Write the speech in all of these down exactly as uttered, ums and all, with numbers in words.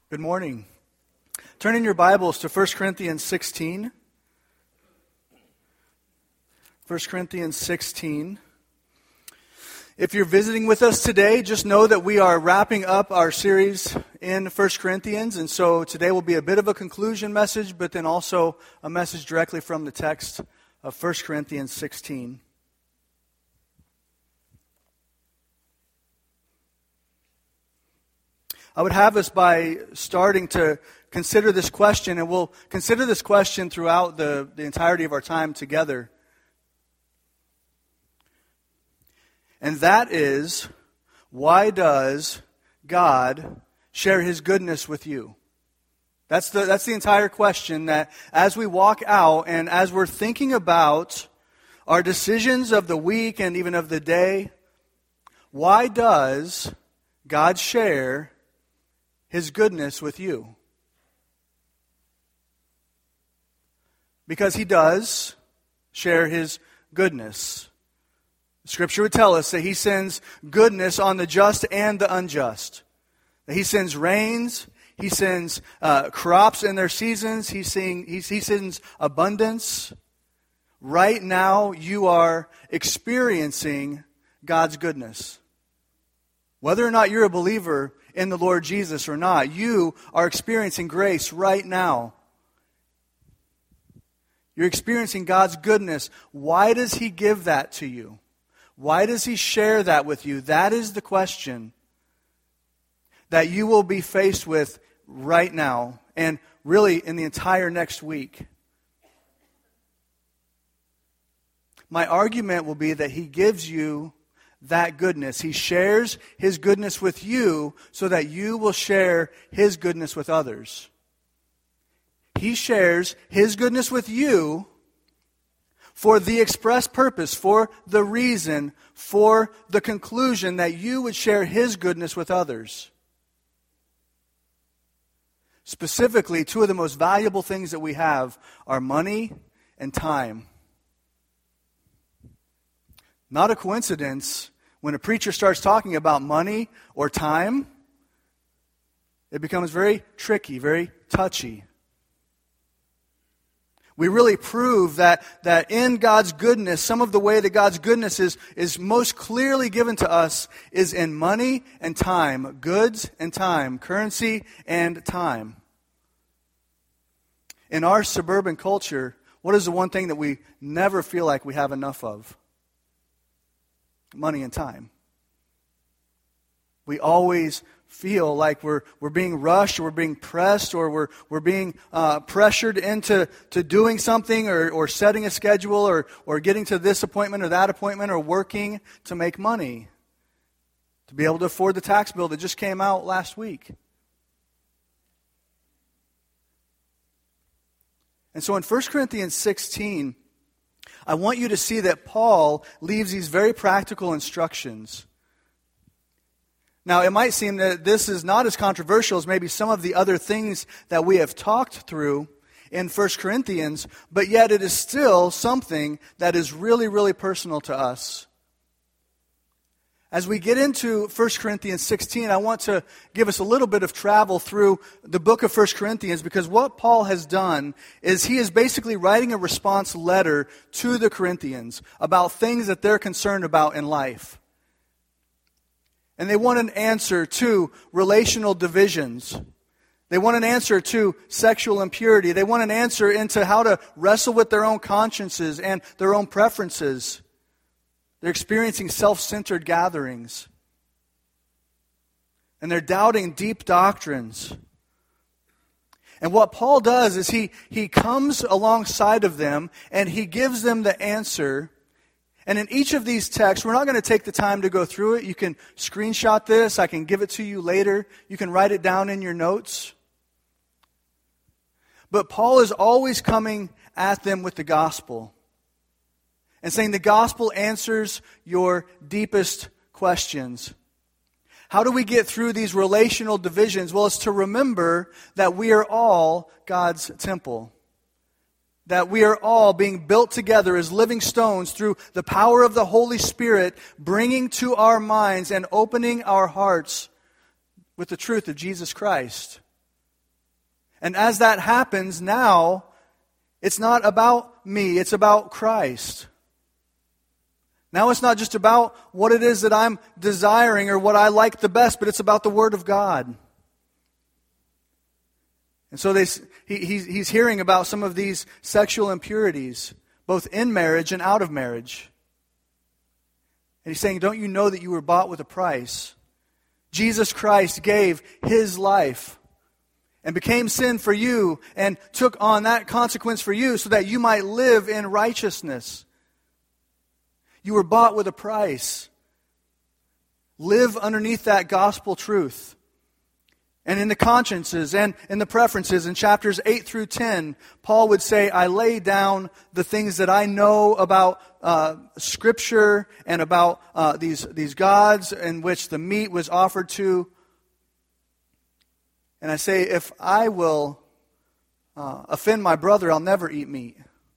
Good morning. Turn in your Bibles to First Corinthians sixteen. First Corinthians sixteen. If you're visiting with us today, just know that we are wrapping up our series in First Corinthians, and so today will be a bit of a conclusion message, but then also a message directly from the text of First Corinthians sixteen. I would have us by starting to consider this question, and we'll consider this question throughout the, the entirety of our time together. And that is, why does God share His goodness with you? That's the, that's the entire question, that as we walk out and as we're thinking about our decisions of the week and even of the day, why does God share His goodness with you? Because He does share His goodness. Scripture would tell us that He sends goodness on the just and the unjust. That He sends rains, He sends uh, crops in their seasons, He, sing, he, he sends abundance. Right now, you are experiencing God's goodness. Whether or not you're a believer in the Lord Jesus or not, you are experiencing grace right now. You're experiencing God's goodness. Why does He give that to you? Why does He share that with you? That is the question that you will be faced with right now and really in the entire next week. My argument will be that He gives you that goodness. He shares His goodness with you so that you will share His goodness with others. He shares His goodness with you for the express purpose, for the reason, for the conclusion that you would share His goodness with others. Specifically, two of the most valuable things that we have are money and time. Not a coincidence, when a preacher starts talking about money or time, it becomes very tricky, very touchy. We really prove that, that in God's goodness, some of the way that God's goodness is, is most clearly given to us is in money and time, goods and time, currency and time. In our suburban culture, what is the one thing that we never feel like we have enough of? Money and time. We always feel like we're we're being rushed, or we're being pressed, or we're we're being uh, pressured into to doing something, or or setting a schedule, or or getting to this appointment or that appointment, or working to make money, to be able to afford the tax bill that just came out last week. And so in First Corinthians sixteen, I want you to see that Paul leaves these very practical instructions. Now, it might seem that this is not as controversial as maybe some of the other things that we have talked through in First Corinthians, but yet it is still something that is really, really personal to us. As we get into First Corinthians sixteen, I want to give us a little bit of travel through the book of First Corinthians, because what Paul has done is he is basically writing a response letter to the Corinthians about things that they're concerned about in life. And they want an answer to relational divisions. They want an answer to sexual impurity. They want an answer into how to wrestle with their own consciences and their own preferences. They're experiencing self-centered gatherings. And they're doubting deep doctrines. And what Paul does is he, he comes alongside of them and he gives them the answer. And in each of these texts, we're not going to take the time to go through it. You can screenshot this. I can give it to you later. You can write it down in your notes. But Paul is always coming at them with the gospel. And saying the gospel answers your deepest questions. How do we get through these relational divisions? Well, it's to remember that we are all God's temple. That we are all being built together as living stones through the power of the Holy Spirit, bringing to our minds and opening our hearts with the truth of Jesus Christ. And as that happens, now it's not about me, it's about Christ. Now it's not just about what it is that I'm desiring or what I like the best, but it's about the Word of God. And so they, he, he's, he's hearing about some of these sexual impurities, both in marriage and out of marriage. And he's saying, don't you know that you were bought with a price? Jesus Christ gave His life and became sin for you and took on that consequence for you so that you might live in righteousness. You were bought with a price. Live underneath that gospel truth. And in the consciences and in the preferences in chapters eight through ten, Paul would say, I lay down the things that I know about uh, Scripture and about uh, these, these gods in which the meat was offered to. And I say, if I will uh, offend my brother, I'll never eat meat.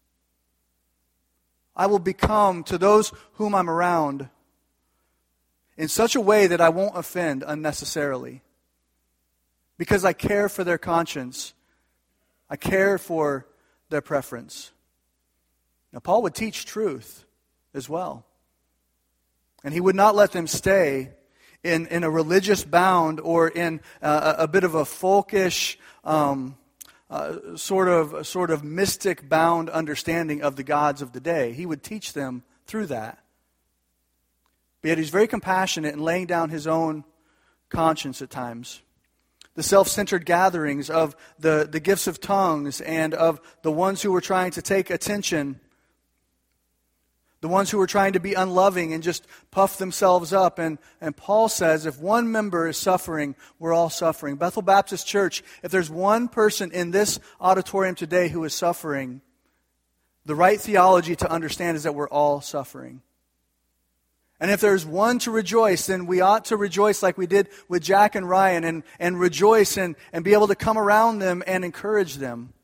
I will become, to those whom I'm around, in such a way that I won't offend unnecessarily. Because I care for their conscience. I care for their preference. Now, Paul would teach truth as well. And he would not let them stay in, in a religious bound or in uh, a, a bit of a folkish um Uh, sort of sort of mystic bound understanding of the gods of the day. He would teach them through that. But yet he's very compassionate in laying down his own conscience at times. The self-centered gatherings of the, the gifts of tongues and of the ones who were trying to take attention, the ones who were trying to be unloving and just puff themselves up. And, and Paul says, if one member is suffering, we're all suffering. Bethel Baptist Church, if there's one person in this auditorium today who is suffering, the right theology to understand is that we're all suffering. And if there's one to rejoice, then we ought to rejoice like we did with Jack and Ryan and, and rejoice and, and be able to come around them and encourage them.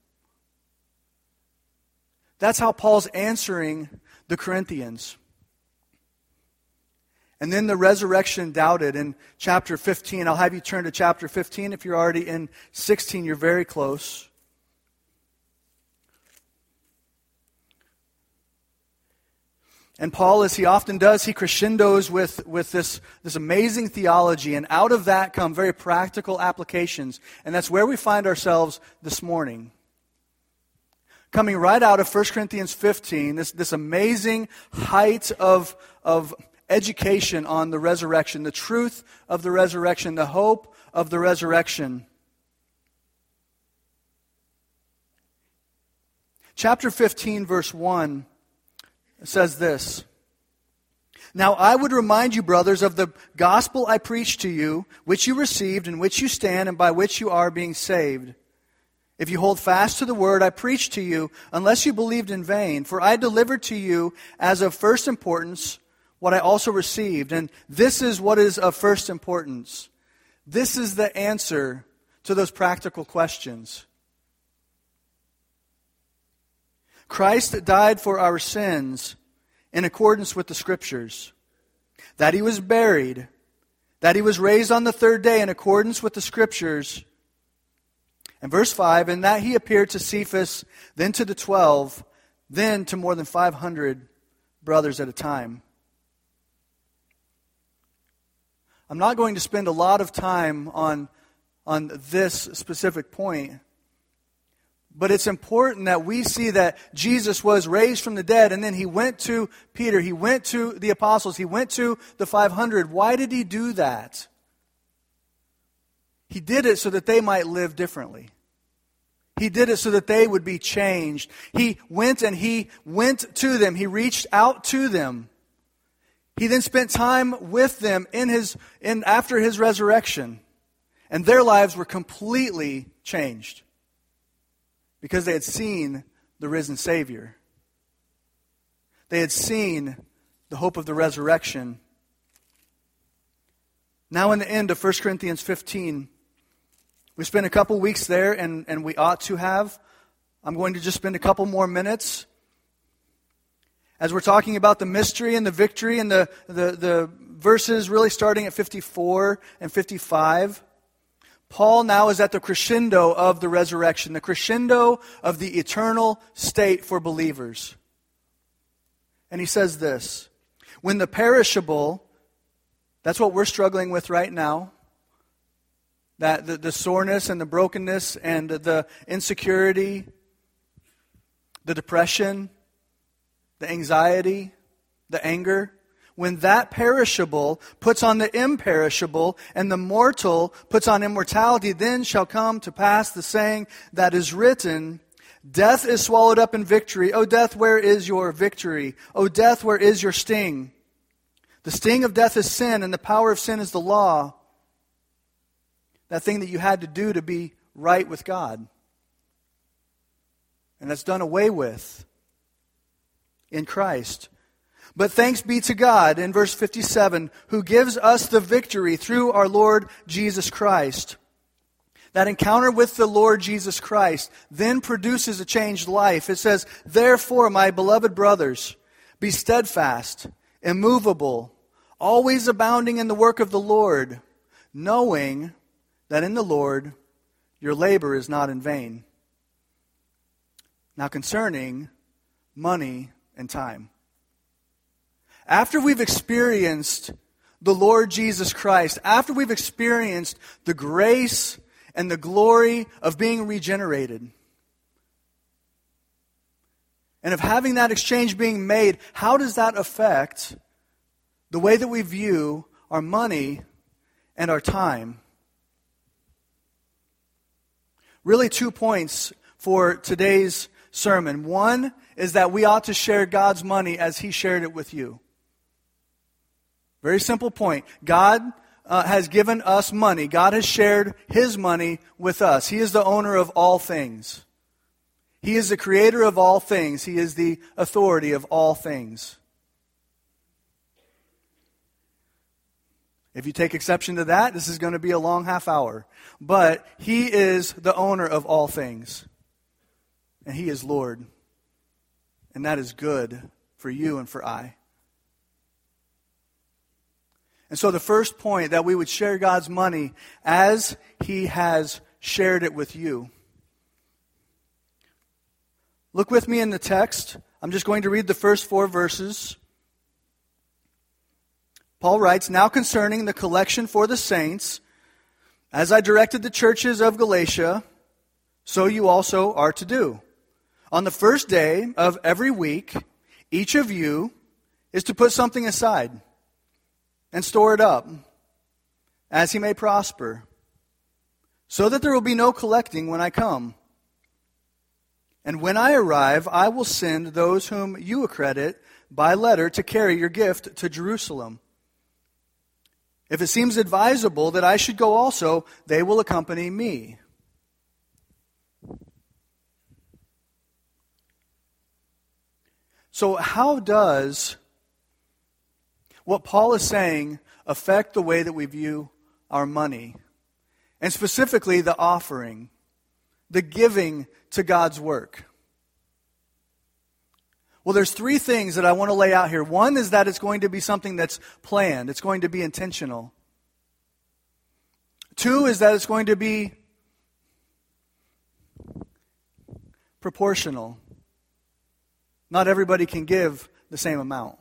That's how Paul's answering the Corinthians. And then the resurrection doubted in chapter fifteen. I'll have you turn to chapter fifteen. If you're already in sixteen, you're very close. And Paul, as he often does, he crescendos with, with this, this amazing theology. And out of that come very practical applications. And that's where we find ourselves this morning. Coming right out of First Corinthians fifteen, this, this amazing height of, of education on the resurrection, the truth of the resurrection, the hope of the resurrection. Chapter fifteen, verse one says this. Now I would remind you, brothers, of the gospel I preached to you, which you received, in which you stand, and by which you are being saved. If you hold fast to the word I preached to you, unless you believed in vain, for I delivered to you as of first importance what I also received. And this is what is of first importance. This is the answer to those practical questions. Christ died for our sins in accordance with the Scriptures, that He was buried, that He was raised on the third day in accordance with the Scriptures. And verse five, and that He appeared to Cephas, then to the twelve, then to more than five hundred brothers at a time. I'm not going to spend a lot of time on, on this specific point, but it's important that we see that Jesus was raised from the dead, and then He went to Peter, He went to the apostles, He went to the five hundred. Why did He do that? He did it so that they might live differently. He did it so that they would be changed. He went and He went to them. He reached out to them. He then spent time with them in his in after His resurrection. And their lives were completely changed because they had seen the risen Savior. They had seen the hope of the resurrection. Now in the end of First Corinthians fifteen, we spent a couple weeks there, and, and we ought to have. I'm going to just spend a couple more minutes as we're talking about the mystery and the victory and the, the, the verses really starting at fifty-four and fifty-five. Paul now is at the crescendo of the resurrection, the crescendo of the eternal state for believers. And he says this, when the perishable, that's what we're struggling with right now, that the, the soreness and the brokenness and the insecurity, the depression, the anxiety, the anger, when that perishable puts on the imperishable, and the mortal puts on immortality, then shall come to pass the saying that is written, death is swallowed up in victory. O death, where is your victory? O death, where is your sting? The sting of death is sin, and the power of sin is the law. That thing that you had to do to be right with God. And that's done away with in Christ. But thanks be to God, in verse fifty-seven, who gives us the victory through our Lord Jesus Christ. That encounter with the Lord Jesus Christ then produces a changed life. It says, therefore, my beloved brothers, be steadfast, immovable, always abounding in the work of the Lord, knowing that in the Lord your labor is not in vain. Now concerning money and time. After we've experienced the Lord Jesus Christ, after we've experienced the grace and the glory of being regenerated, and of having that exchange being made, how does that affect the way that we view our money and our time? Really, two points for today's sermon. One is that we ought to share God's money as He shared it with you. Very simple point. God uh, has given us money. God has shared His money with us. He is the owner of all things. He is the creator of all things. He is the authority of all things. If you take exception to that, this is going to be a long half hour. But He is the owner of all things. And He is Lord. And that is good for you and for I. And so the first point, that we would share God's money as He has shared it with you. Look with me in the text. I'm just going to read the first four verses. Paul writes, now concerning the collection for the saints, as I directed the churches of Galatia, so you also are to do. On the first day of every week, each of you is to put something aside and store it up, as he may prosper, so that there will be no collecting when I come. And when I arrive, I will send those whom you accredit by letter to carry your gift to Jerusalem. If it seems advisable that I should go also, they will accompany me. So how does what Paul is saying affect the way that we view our money? And specifically the offering, the giving to God's work. Well, there's three things that I want to lay out here. One is that it's going to be something that's planned. It's going to be intentional. Two is that it's going to be proportional. Not everybody can give the same amount.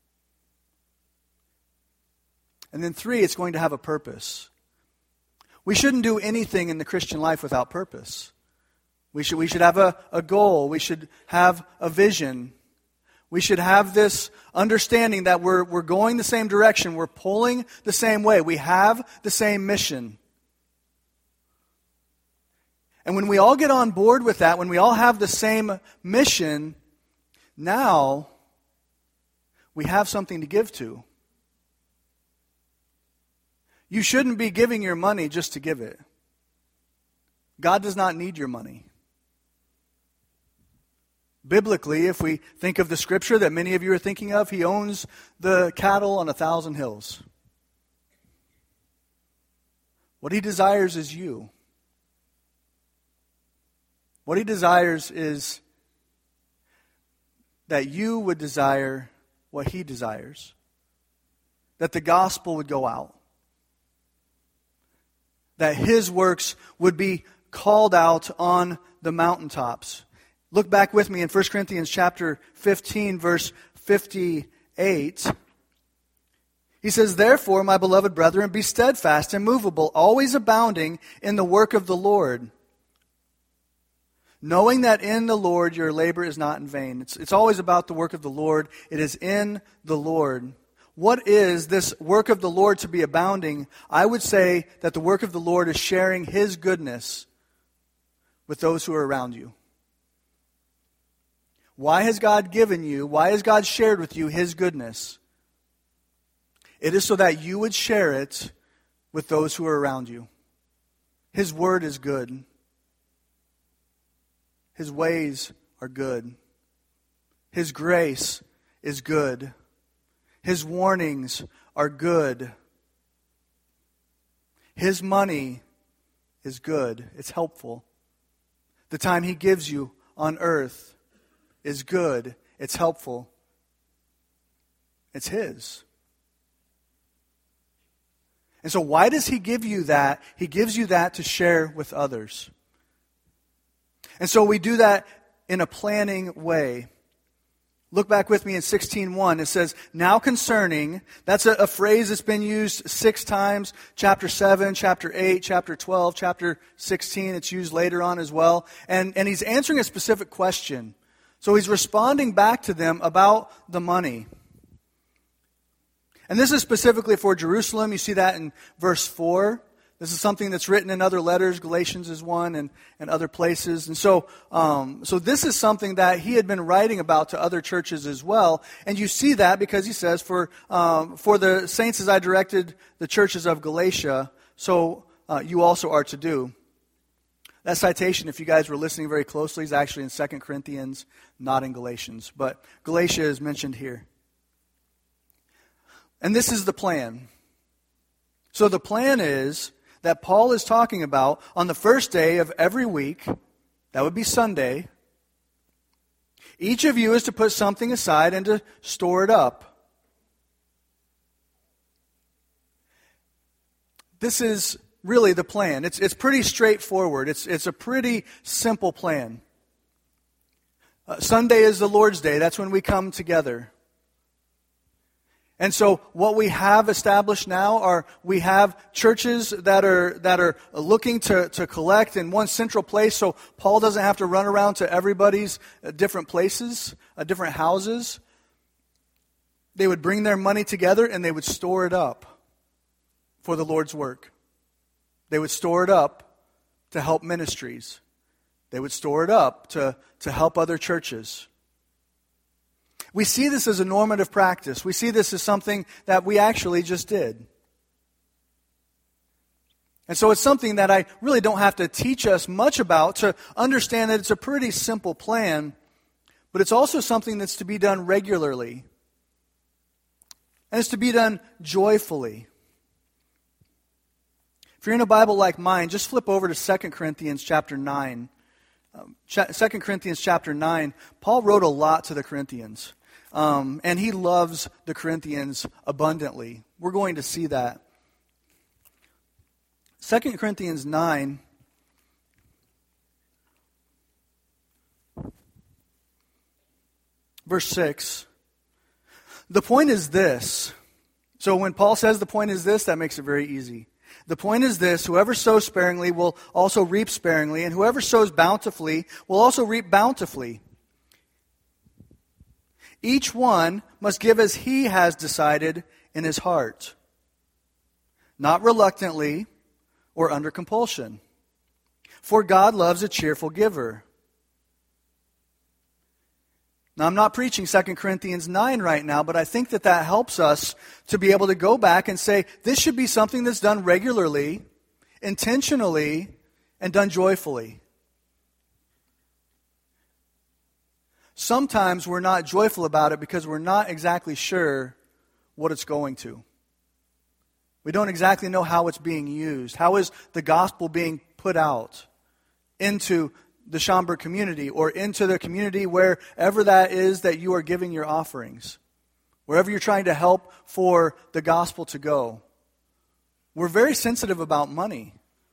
And then three, it's going to have a purpose. We shouldn't do anything in the Christian life without purpose. We should, we should have a, a goal. We should have a vision. We should have this understanding that we're, we're going the same direction. We're pulling the same way. We have the same mission. And when we all get on board with that, when we all have the same mission, now we have something to give to. You shouldn't be giving your money just to give it. God does not need your money. Biblically, if we think of the scripture that many of you are thinking of, He owns the cattle on a thousand hills. What He desires is you. What He desires is that you would desire what He desires. That the gospel would go out. that his works would be called out on the mountaintops. Look back with me in First Corinthians chapter fifteen, verse fifty-eight. He says, "Therefore, my beloved brethren, be steadfast, immovable, always abounding in the work of the Lord, knowing that in the Lord your labor is not in vain." It's, it's always about the work of the Lord. It is in the Lord. What is this work of the Lord to be abounding? I would say that the work of the Lord is sharing his goodness with those who are around you. Why has God given you, why has God shared with you his goodness? It is so that you would share it with those who are around you. His word is good. His ways are good. His grace is good. His warnings are good. His money is good. It's helpful. The time he gives you on earth is good. It's helpful. It's his. And so why does he give you that? He gives you that to share with others. And so we do that in a planning way. Look back with me in sixteen one. It says, "Now concerning," that's a, a phrase that's been used six times. Chapter seven, chapter eight, chapter twelve, chapter sixteen. It's used later on as well. And, and he's answering a specific question. So he's responding back to them about the money. And this is specifically for Jerusalem. You see that in verse four. This is something that's written in other letters. Galatians is one, and, and other places. And so, um, so this is something that he had been writing about to other churches as well. And you see that because he says, "For um, for the saints as I directed the churches of Galatia, so uh, you also are to do." That citation, if you guys were listening very closely, is actually in Second Corinthians, not in Galatians. But Galatia is mentioned here. And this is the plan. So the plan is that Paul is talking about on the first day of every week, that would be Sunday, each of you is to put something aside and to store it up. This is really the plan. It's, it's pretty straightforward. It's, it's a pretty simple plan. Uh, Sunday is the Lord's Day. That's when we come together. And so what we have established now are we have churches that are that are looking to, to collect in one central place, so Paul doesn't have to run around to everybody's different places, uh, different houses. They would bring their money together and they would store it up for the Lord's work. They would store it up to help ministries. They would store it up to, to help other churches. We see this as a normative practice. We see this as something that we actually just did. And so it's something that I really don't have to teach us much about to understand that it's a pretty simple plan, but it's also something that's to be done regularly. And it's to be done joyfully. If you're in a Bible like mine, just flip over to Second Corinthians chapter nine. Um, Second Corinthians chapter nine, Paul wrote a lot to the Corinthians. Um, and he loves the Corinthians abundantly. We're going to see that. Second Corinthians nine, verse six. The point is this. So when Paul says the point is this, that makes it very easy. The point is this: whoever sows sparingly will also reap sparingly, and whoever sows bountifully will also reap bountifully. Each one must give as he has decided in his heart, not reluctantly or under compulsion. For God loves a cheerful giver. Now, I'm not preaching Second Corinthians nine right now, but I think that that helps us to be able to go back and say, this should be something that's done regularly, intentionally, and done joyfully. Sometimes we're not joyful about it because we're not exactly sure what it's going to. We don't exactly know how it's being used. How is the gospel being put out into the Schaumburg community or into the community wherever that is that you are giving your offerings? Wherever you're trying to help for the gospel to go. We're very sensitive about money.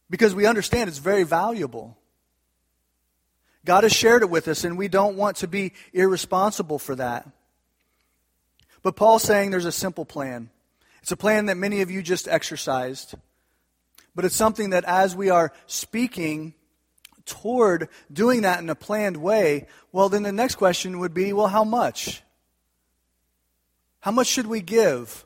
because we understand it's very valuable. God has shared it with us, and we don't want to be irresponsible for that. But Paul's saying there's a simple plan. It's a plan that many of you just exercised. But it's something that as we are speaking toward doing that in a planned way, well, then the next question would be, well, how much? How much should we give?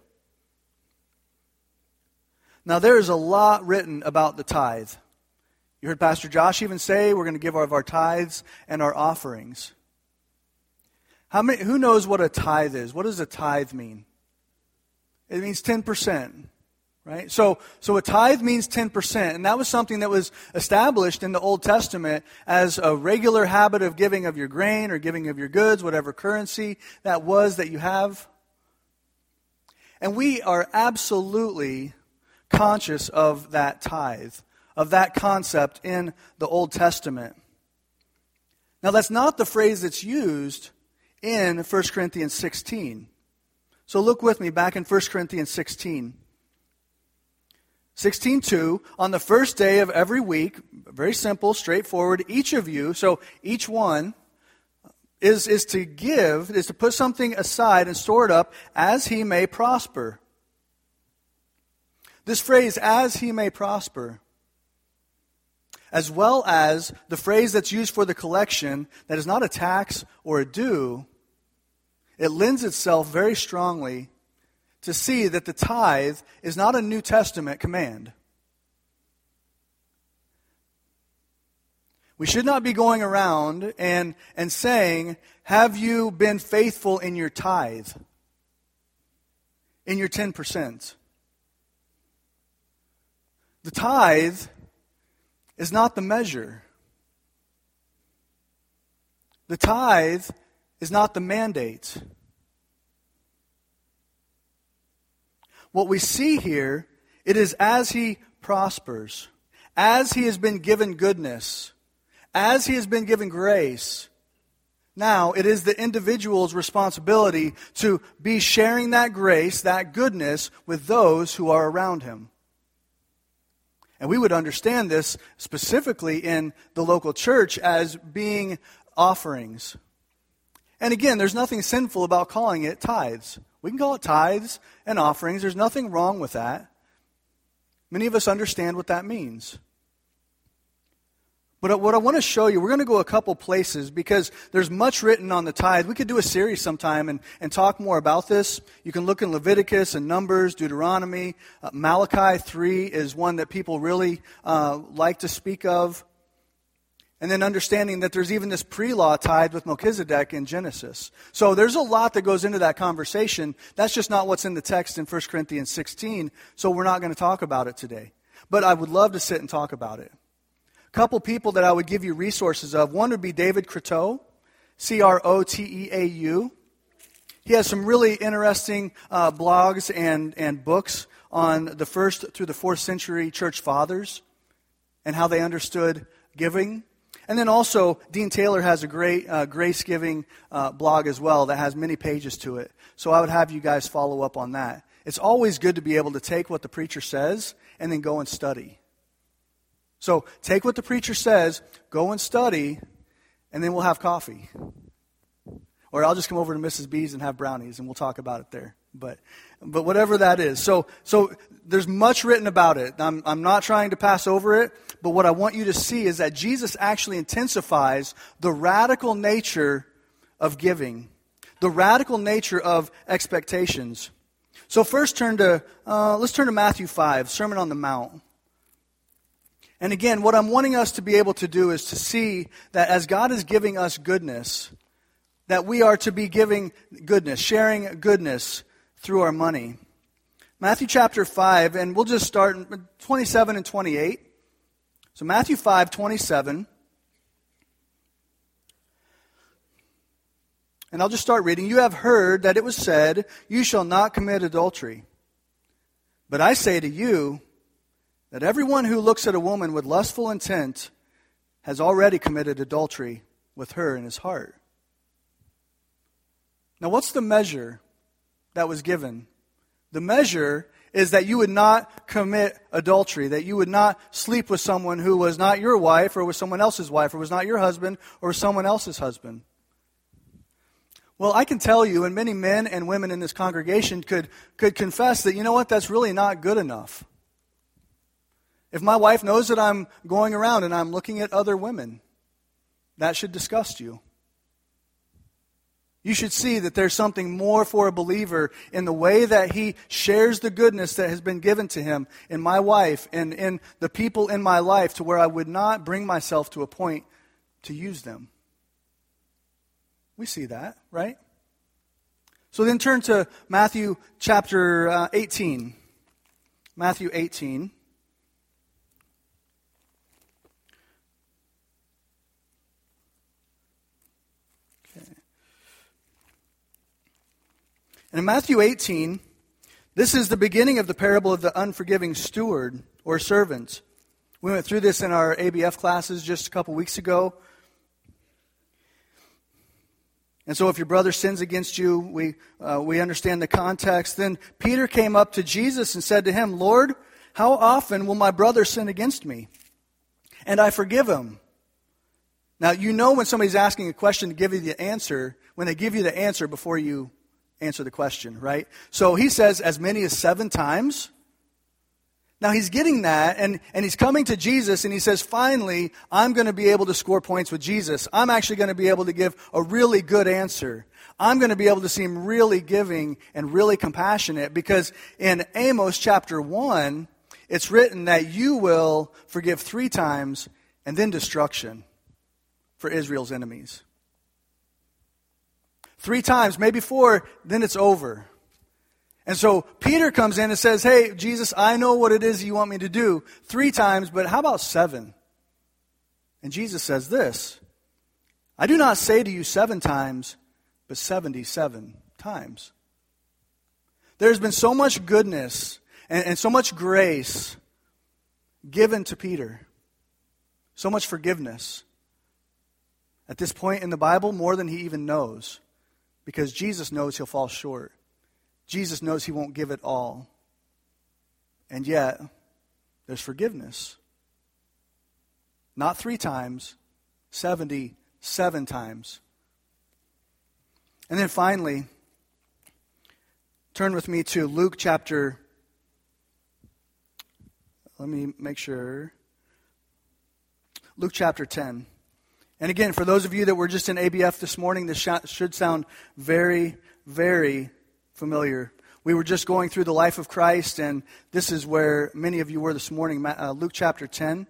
Now, there is a lot written about the tithe. You heard Pastor Josh even say we're going to give of our tithes and our offerings. How many? Who knows what a tithe is? What does a tithe mean? It means ten percent, right? So, so a tithe means ten percent, and that was something that was established in the Old Testament as a regular habit of giving of your grain or giving of your goods, whatever currency that was that you have. And we are absolutely conscious of that tithe, of that concept in the Old Testament. Now, that's not the phrase that's used in First Corinthians sixteen. So look with me back in First Corinthians sixteen. sixteen two, on the first day of every week, very simple, straightforward, each of you, so each one, is, is to give, is to put something aside and store it up as he may prosper. This phrase, as he may prosper, as well as the phrase that's used for the collection that is not a tax or a due, it lends itself very strongly to see that the tithe is not a New Testament command. We should not be going around and, and saying, have you been faithful in your tithe? In your ten percent? The tithe is not the measure. The tithe is not the mandate. What we see here, it is as he prospers, as he has been given goodness, as he has been given grace. Now, it is the individual's responsibility to be sharing that grace, that goodness, with those who are around him. And we would understand this specifically in the local church as being offerings. And again, there's nothing sinful about calling it tithes. We can call it tithes and offerings. There's nothing wrong with that. Many of us understand what that means. But what I want to show you, we're going to go a couple places because there's much written on the tithe. We could do a series sometime and, and talk more about this. You can look in Leviticus and Numbers, Deuteronomy. Uh, Malachi three is one that people really uh, like to speak of. And then understanding that there's even this pre-law tithe with Melchizedek in Genesis. So there's a lot that goes into that conversation. That's just not what's in the text in First Corinthians sixteen, so we're not going to talk about it today. But I would love to sit and talk about it. A couple people that I would give you resources of. One would be David Croteau, C R O T E A U. He has some really interesting uh, blogs and, and books on the first through the fourth century church fathers and how they understood giving. And then also, Dean Taylor has a great uh, grace-giving uh, blog as well that has many pages to it. So I would have you guys follow up on that. It's always good to be able to take what the preacher says and then go and study. So take what the preacher says, go and study, and then we'll have coffee. Or I'll just come over to Missus B's and have brownies, and we'll talk about it there. But but whatever that is. So so there's much written about it. I'm I'm not trying to pass over it, but what I want you to see is that Jesus actually intensifies the radical nature of giving, the radical nature of expectations. So first turn to uh, let's turn to Matthew five, Sermon on the Mount. And again, what I'm wanting us to be able to do is to see that as God is giving us goodness, that we are to be giving goodness, sharing goodness through our money. Matthew chapter five, and we'll just start in twenty-seven and twenty-eight. So Matthew five, twenty-seven. And I'll just start reading. You have heard that it was said, you shall not commit adultery. But I say to you, that everyone who looks at a woman with lustful intent has already committed adultery with her in his heart. Now, what's the measure that was given? The measure is that you would not commit adultery, that you would not sleep with someone who was not your wife or was someone else's wife or was not your husband or was someone else's husband. Well, I can tell you, and many men and women in this congregation could, could confess that, you know what, that's really not good enough. If my wife knows that I'm going around and I'm looking at other women, that should disgust you. You should see that there's something more for a believer in the way that he shares the goodness that has been given to him in my wife and in the people in my life, to where I would not bring myself to a point to use them. We see that, right? So then turn to Matthew chapter uh, eighteen. Matthew eighteen. Okay. And in Matthew eighteen, this is the beginning of the parable of the unforgiving steward or servant. We went through this in our A B F classes just a couple weeks ago. And so if your brother sins against you, we uh, we understand the context. Then Peter came up to Jesus and said to him, "Lord, how often will my brother sin against me, and I forgive him?" Now, you know when somebody's asking a question to give you the answer, when they give you the answer before you answer the question, right? So he says as many as seven times. Now he's getting that, and, and he's coming to Jesus, and he says, finally, I'm going to be able to score points with Jesus. I'm actually going to be able to give a really good answer. I'm going to be able to seem really giving and really compassionate, because in Amos chapter one, it's written that you will forgive three times and then destruction for Israel's enemies. Three times, maybe four, then it's over. And so Peter comes in and says, hey, Jesus, I know what it is you want me to do three times, but how about seven? And Jesus says this, I do not say to you seven times, but seventy-seven times. There's been so much goodness and, and so much grace given to Peter, so much forgiveness. At this point in the Bible, more than he even knows, because Jesus knows he'll fall short. Jesus knows he won't give it all. And yet, there's forgiveness. Not three times, seventy-seven times. And then finally, turn with me to Luke chapter, let me make sure, Luke chapter ten. And again, for those of you that were just in A B F this morning, this should sound very, very familiar. We were just going through the life of Christ, and this is where many of you were this morning, uh, Luke chapter ten.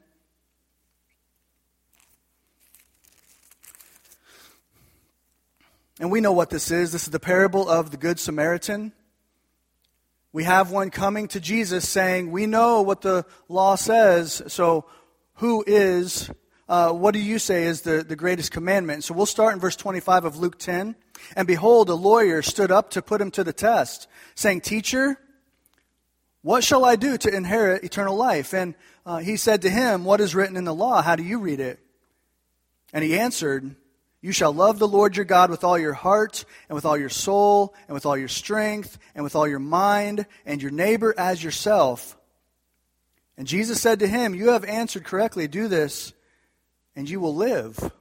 And we know what this is. This is the parable of the Good Samaritan. We have one coming to Jesus saying, we know what the law says, so who is, uh, what do you say is the, the greatest commandment? So we'll start in verse twenty-five of Luke ten. And behold, a lawyer stood up to put him to the test, saying, Teacher, what shall I do to inherit eternal life? And uh, he said to him, what is written in the law? How do you read it? And he answered, you shall love the Lord your God with all your heart, and with all your soul, and with all your strength, and with all your mind, and your neighbor as yourself. And Jesus said to him, you have answered correctly. Do this, and you will live.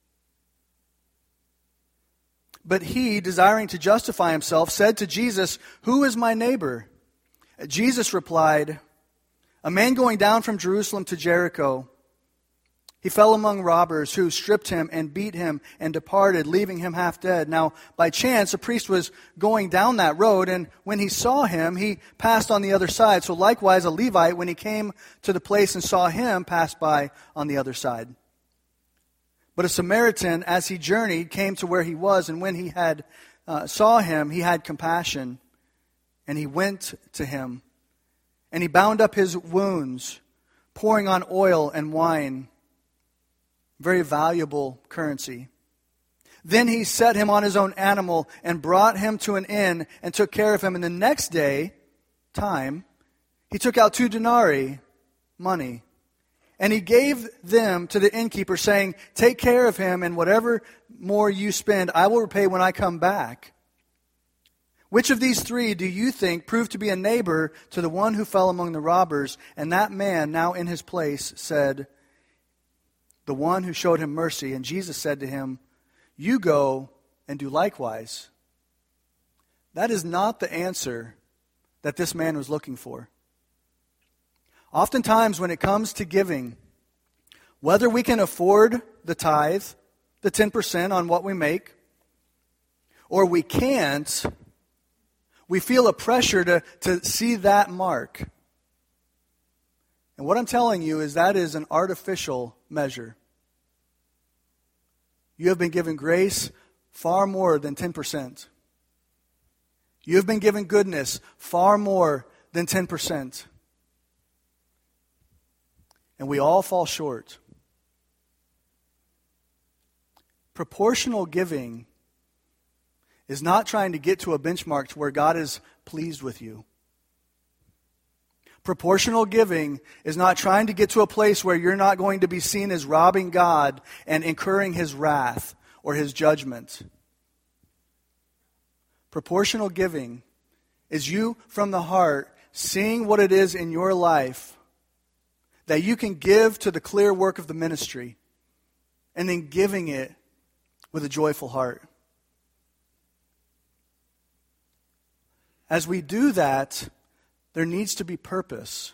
But he, desiring to justify himself, said to Jesus, who is my neighbor? Jesus replied, a man going down from Jerusalem to Jericho. He fell among robbers who stripped him and beat him and departed, leaving him half dead. Now, by chance, a priest was going down that road, and when he saw him, he passed on the other side. So likewise, a Levite, when he came to the place and saw him, passed by on the other side. But a Samaritan, as he journeyed, came to where he was, and when he had uh, saw him, he had compassion, and he went to him, and he bound up his wounds, pouring on oil and wine, very valuable currency. Then he set him on his own animal and brought him to an inn and took care of him. And the next day, time, he took out two denarii, money. And he gave them to the innkeeper, saying, take care of him, and whatever more you spend, I will repay when I come back. Which of these three do you think proved to be a neighbor to the one who fell among the robbers? And that man, now in his place, said, the one who showed him mercy. And Jesus said to him, you go and do likewise. That is not the answer that this man was looking for. Oftentimes when it comes to giving, whether we can afford the tithe, the ten percent on what we make, or we can't, we feel a pressure to, to see that mark. And what I'm telling you is that is an artificial measure. You have been given grace far more than ten percent. You have been given goodness far more than ten percent. And we all fall short. Proportional giving is not trying to get to a benchmark to where God is pleased with you. Proportional giving is not trying to get to a place where you're not going to be seen as robbing God and incurring His wrath or His judgment. Proportional giving is you from the heart seeing what it is in your life that you can give to the clear work of the ministry and then giving it with a joyful heart. As we do that, there needs to be purpose.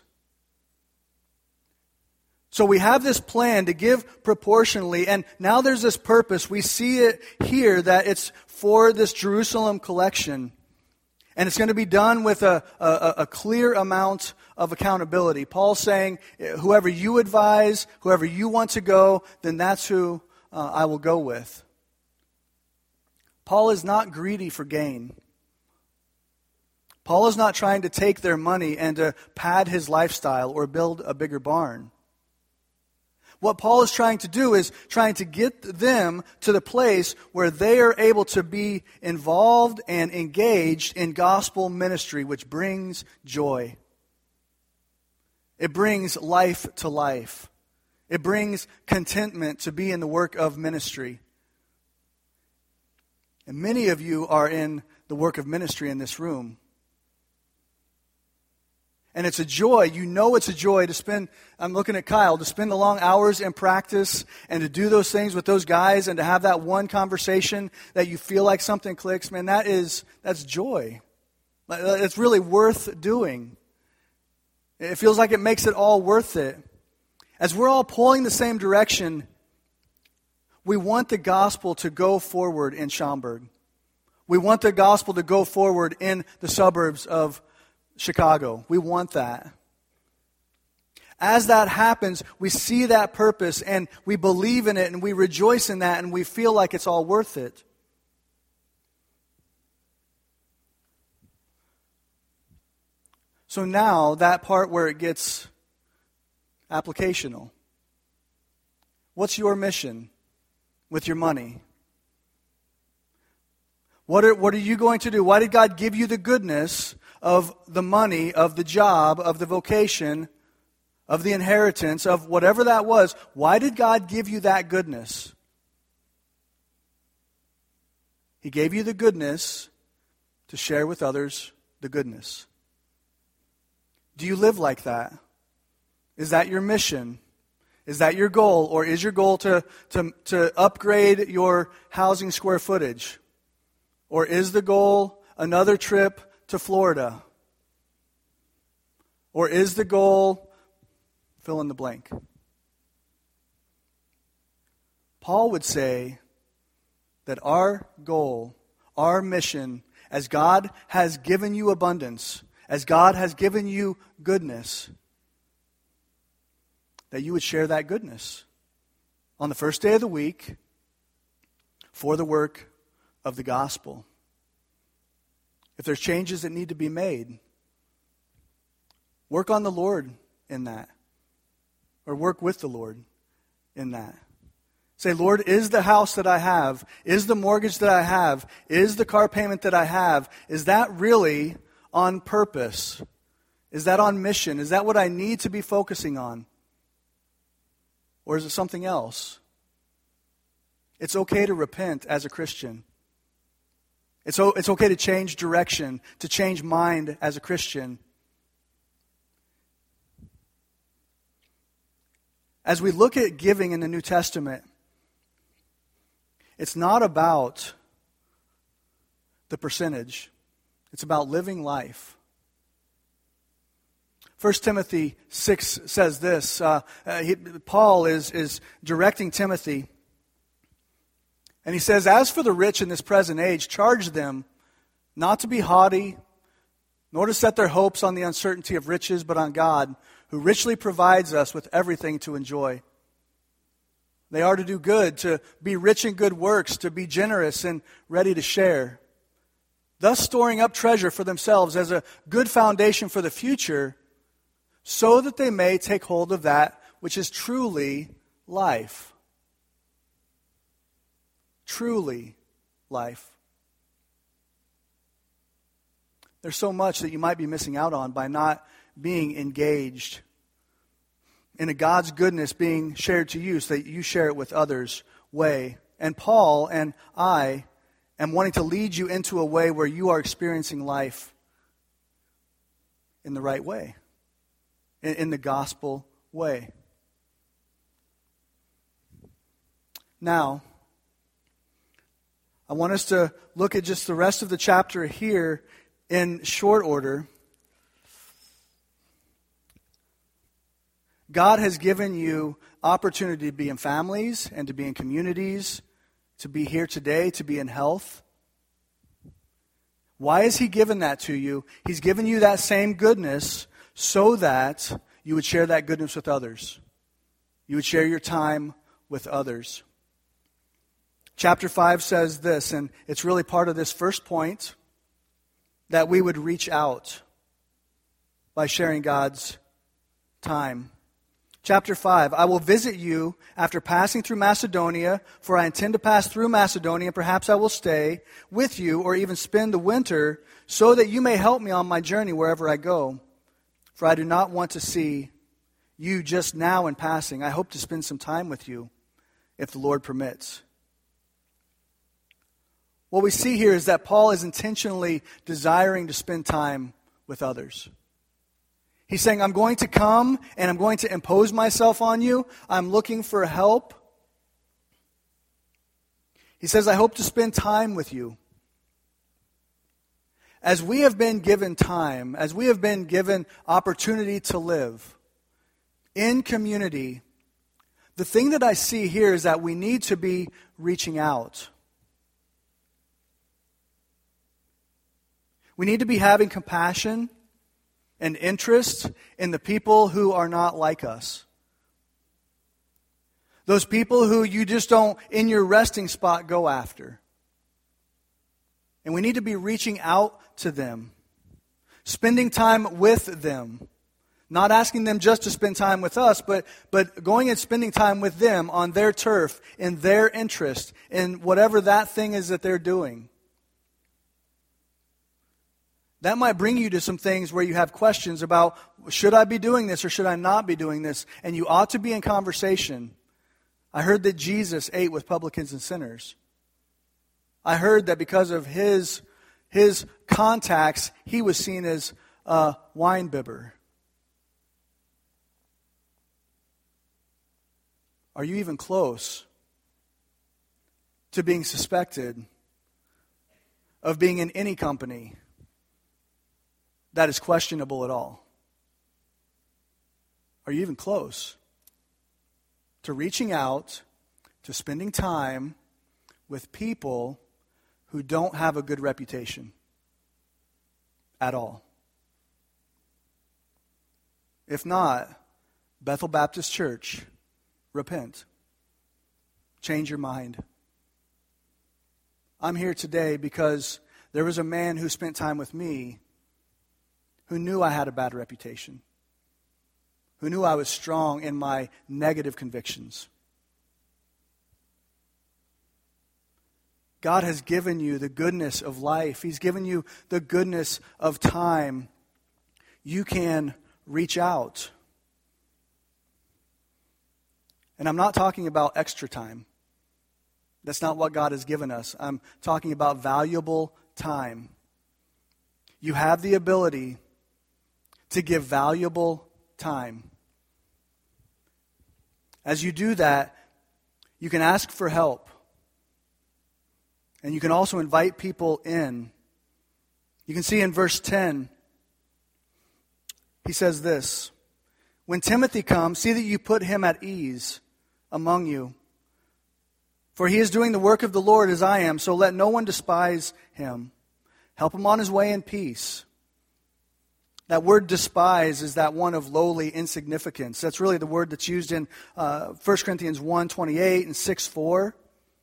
So we have this plan to give proportionally, and now there's this purpose. We see it here that it's for this Jerusalem collection. And it's going to be done with a, a, a clear amount of accountability. Paul's saying, whoever you advise, whoever you want to go, then that's who uh, I will go with. Paul is not greedy for gain. Paul is not trying to take their money and to pad his lifestyle or build a bigger barn. What Paul is trying to do is trying to get them to the place where they are able to be involved and engaged in gospel ministry, which brings joy. It brings life to life. It brings contentment to be in the work of ministry. And many of you are in the work of ministry in this room. And it's a joy, you know it's a joy to spend, I'm looking at Kyle, to spend the long hours in practice and to do those things with those guys and to have that one conversation that you feel like something clicks. Man, that is, that's joy. It's really worth doing. It feels like it makes it all worth it. As we're all pulling the same direction, we want the gospel to go forward in Schaumburg. We want the gospel to go forward in the suburbs of Chicago. We want that. As that happens, we see that purpose and we believe in it and we rejoice in that and we feel like it's all worth it. So now, that part where it gets applicational. What's your mission with your money? What are, what are you going to do? Why did God give you the goodness of the money, of the job, of the vocation, of the inheritance, of whatever that was? Why did God give you that goodness? He gave you the goodness to share with others the goodness. Do you live like that? Is that your mission? Is that your goal? Or is your goal to, to, to upgrade your housing square footage? Or is the goal another trip to Florida? Or is the goal, fill in the blank? Paul would say that our goal, our mission, as God has given you abundance, as God has given you goodness, that you would share that goodness on the first day of the week for the work of the gospel. If there's changes that need to be made, work on the Lord in that. Or work with the Lord in that. Say, Lord, is the house that I have, is the mortgage that I have, is the car payment that I have, is that really on purpose? Is that on mission? Is that what I need to be focusing on? Or is it something else? It's okay to repent as a Christian. It's, o- it's okay to change direction, to change mind as a Christian. As we look at giving in the New Testament, it's not about the percentage. It's about living life. First Timothy six says this. Uh, uh, he, Paul is, is directing Timothy. And he says, as for the rich in this present age, charge them not to be haughty, nor to set their hopes on the uncertainty of riches, but on God, who richly provides us with everything to enjoy. They are to do good, to be rich in good works, to be generous and ready to share, thus storing up treasure for themselves as a good foundation for the future, so that they may take hold of that which is truly life. Truly life. There's so much that you might be missing out on by not being engaged in a God's goodness being shared to you so that you share it with others way. And Paul and I am wanting to lead you into a way where you are experiencing life in the right way, in, in the gospel way. Now, I want us to look at just the rest of the chapter here in short order. God has given you opportunity to be in families and to be in communities, to be here today, to be in health. Why has He given that to you? He's given you that same goodness so that you would share that goodness with others. You would share your time with others. Chapter five says this, and it's really part of this first point, that we would reach out by sharing God's time. Chapter five, I will visit you after passing through Macedonia, for I intend to pass through Macedonia, and perhaps I will stay with you or even spend the winter, so that you may help me on my journey wherever I go. For I do not want to see you just now in passing. I hope to spend some time with you, if the Lord permits. What we see here is that Paul is intentionally desiring to spend time with others. He's saying, I'm going to come and I'm going to impose myself on you. I'm looking for help. He says, I hope to spend time with you. As we have been given time, as we have been given opportunity to live in community, the thing that I see here is that we need to be reaching out. We need to be having compassion and interest in the people who are not like us. Those people who you just don't, in your resting spot, go after. And we need to be reaching out to them, spending time with them, not asking them just to spend time with us, but, but going and spending time with them on their turf, in their interest, in whatever that thing is that they're doing. That might bring you to some things where you have questions about, should I be doing this or should I not be doing this? And you ought to be in conversation. I heard that Jesus ate with publicans and sinners. I heard that because of his, his contacts, he was seen as a wine bibber. Are you even close to being suspected of being in any company that is questionable at all? Are you even close to reaching out, to spending time with people who don't have a good reputation at all? If not, Bethel Baptist Church, repent. Change your mind. I'm here today because there was a man who spent time with me who knew I had a bad reputation, who knew I was strong in my negative convictions. God has given you the goodness of life. He's given you the goodness of time. You can reach out. And I'm not talking about extra time. That's not what God has given us. I'm talking about valuable time. You have the ability to give valuable time. As you do that, you can ask for help. And you can also invite people in. You can see in verse ten, he says this, "When Timothy comes, see that you put him at ease among you. For he is doing the work of the Lord as I am, so let no one despise him. Help him on his way in peace." That word despise is that one of lowly insignificance. That's really the word that's used in uh, First Corinthians one twenty-eight and six four.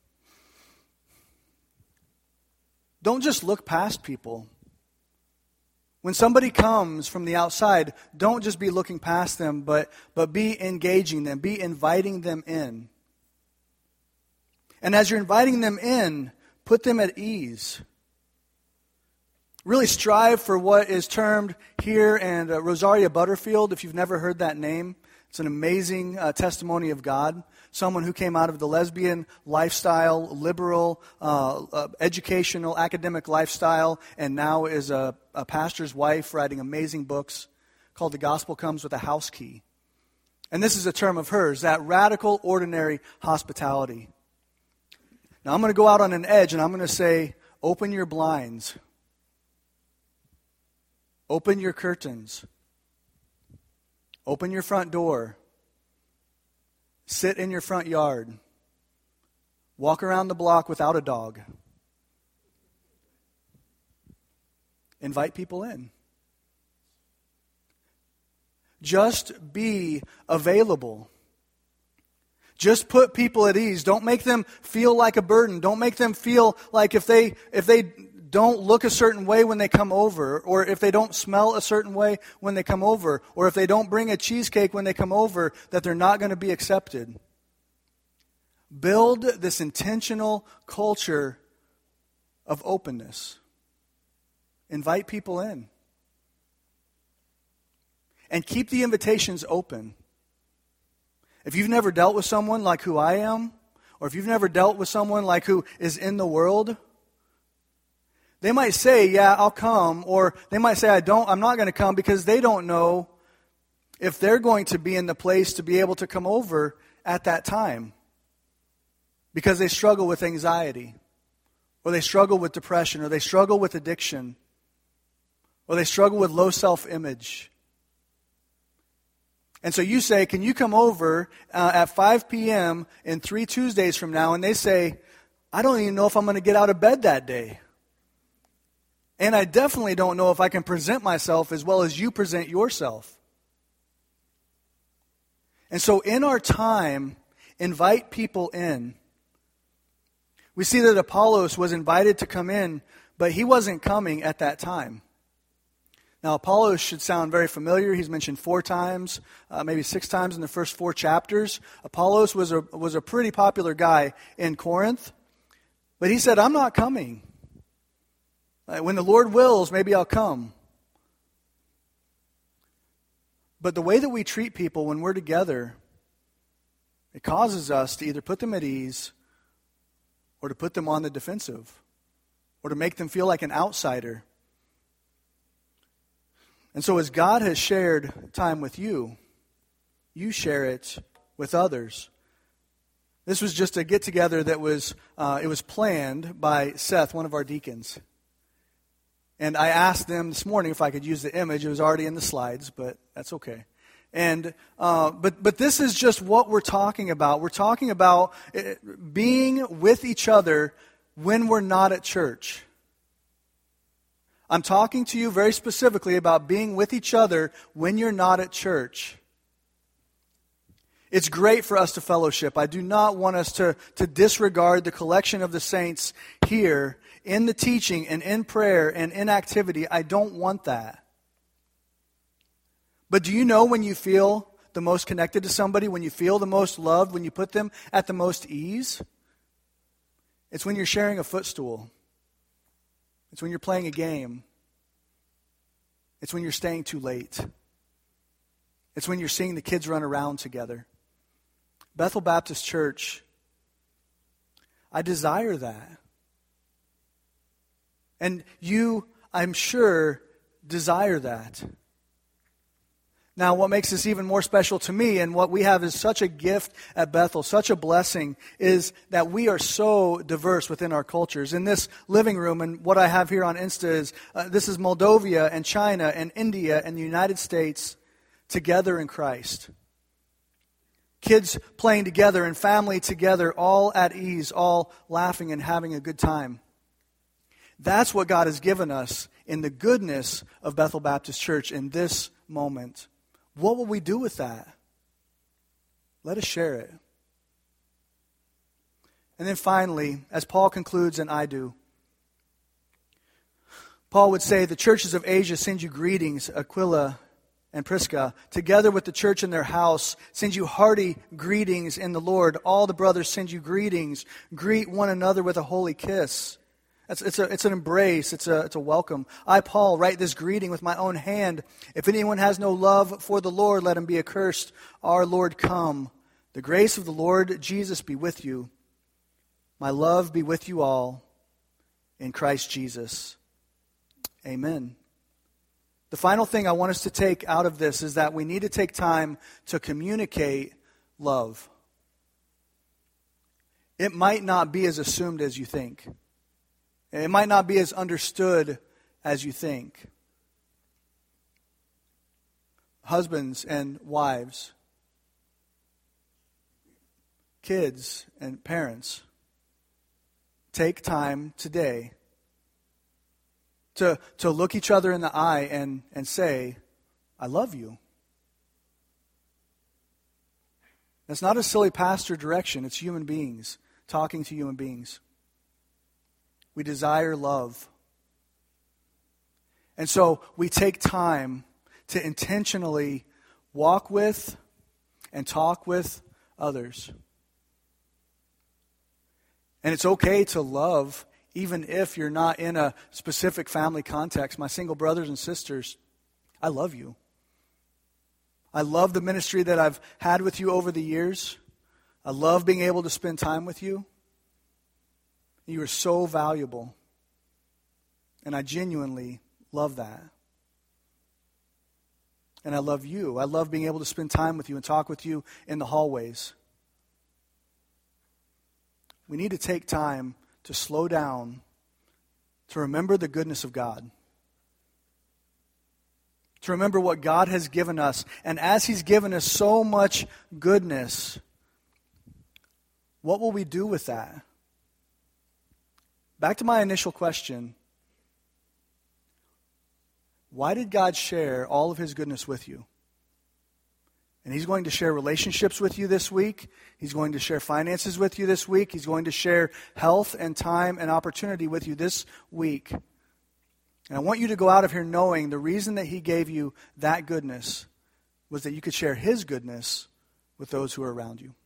Don't just look past people. When somebody comes from the outside, don't just be looking past them, but, but be engaging them, be inviting them in. And as you're inviting them in, put them at ease. Really strive for what is termed here and uh, Rosaria Butterfield, if you've never heard that name. It's an amazing uh, testimony of God. Someone who came out of the lesbian lifestyle, liberal, uh, uh, educational, academic lifestyle, and now is a, a pastor's wife writing amazing books called The Gospel Comes with a House Key. And this is a term of hers, that radical, ordinary hospitality. Now I'm going to go out on an edge and I'm going to say, open your blinds. Open your curtains. Open your front door. Sit in your front yard. Walk around the block without a dog. Invite people in. Just be available. Just put people at ease. Don't make them feel like a burden. Don't make them feel like if they if they don't look a certain way when they come over, or if they don't smell a certain way when they come over, or if they don't bring a cheesecake when they come over, that they're not going to be accepted. Build this intentional culture of openness. Invite people in. And keep the invitations open. If you've never dealt with someone like who I am, or if you've never dealt with someone like who is in the world, they might say, yeah, I'll come, or they might say, I don't, I'm not going to come, because they don't know if they're going to be in the place to be able to come over at that time. Because they struggle with anxiety, or they struggle with depression, or they struggle with addiction, or they struggle with low self-image. And so you say, can you come over uh, at five p.m. in three Tuesdays from now? And they say, I don't even know if I'm going to get out of bed that day. And I definitely don't know if I can present myself as well as you present yourself. And so in our time, invite people in. We see that Apollos was invited to come in, but he wasn't coming at that time. Now, Apollos should sound very familiar. He's mentioned four times, uh, maybe six times in the first four chapters. Apollos was a, was a pretty popular guy in Corinth, but he said, I'm not coming. When the Lord wills, maybe I'll come. But the way that we treat people when we're together, it causes us to either put them at ease or to put them on the defensive or to make them feel like an outsider. And so as God has shared time with you, you share it with others. This was just a get-together that was, uh, it was planned by Seth, one of our deacons. And I asked them this morning if I could use the image. It was already in the slides, but that's okay. And uh, but but this is just what we're talking about. We're talking about being with each other when we're not at church. I'm talking to you very specifically about being with each other when you're not at church. It's great for us to fellowship. I do not want us to, to disregard the collection of the saints here in the teaching and in prayer and in activity. I don't want that. But do you know when you feel the most connected to somebody, when you feel the most loved, when you put them at the most ease? It's when you're sharing a footstool. It's when you're playing a game. It's when you're staying too late. It's when you're seeing the kids run around together. Bethel Baptist Church, I desire that. And you, I'm sure, desire that. Now, what makes this even more special to me, and what we have is such a gift at Bethel, such a blessing, is that we are so diverse within our cultures. In this living room, and what I have here on Insta is, uh, this is Moldova and China and India and the United States together in Christ. Kids playing together and family together, all at ease, all laughing and having a good time. That's what God has given us in the goodness of Bethel Baptist Church in this moment. What will we do with that? Let us share it. And then finally, as Paul concludes, and I do, Paul would say, the churches of Asia send you greetings, Aquila and Prisca, together with the church in their house, send you hearty greetings in the Lord. All the brothers send you greetings. Greet one another with a holy kiss. It's, it's, a, it's an embrace. It's a, it's a welcome. I, Paul, write this greeting with my own hand. If anyone has no love for the Lord, let him be accursed. Our Lord come. The grace of the Lord Jesus be with you. My love be with you all in Christ Jesus. Amen. The final thing I want us to take out of this is that we need to take time to communicate love. It might not be as assumed as you think. It might not be as understood as you think. Husbands and wives, kids and parents, take time today to, to look each other in the eye and, and say, I love you. That's not a silly pastor direction. It's human beings talking to human beings. We desire love. And so we take time to intentionally walk with and talk with others. And it's okay to love even if you're not in a specific family context. My single brothers and sisters, I love you. I love the ministry that I've had with you over the years. I love being able to spend time with you. You are so valuable. And I genuinely love that. And I love you. I love being able to spend time with you and talk with you in the hallways. We need to take time to slow down, to remember the goodness of God. To remember what God has given us. And as He's given us so much goodness, what will we do with that? Back to my initial question. Why did God share all of His goodness with you? And He's going to share relationships with you this week. He's going to share finances with you this week. He's going to share health and time and opportunity with you this week. And I want you to go out of here knowing the reason that He gave you that goodness was that you could share His goodness with those who are around you.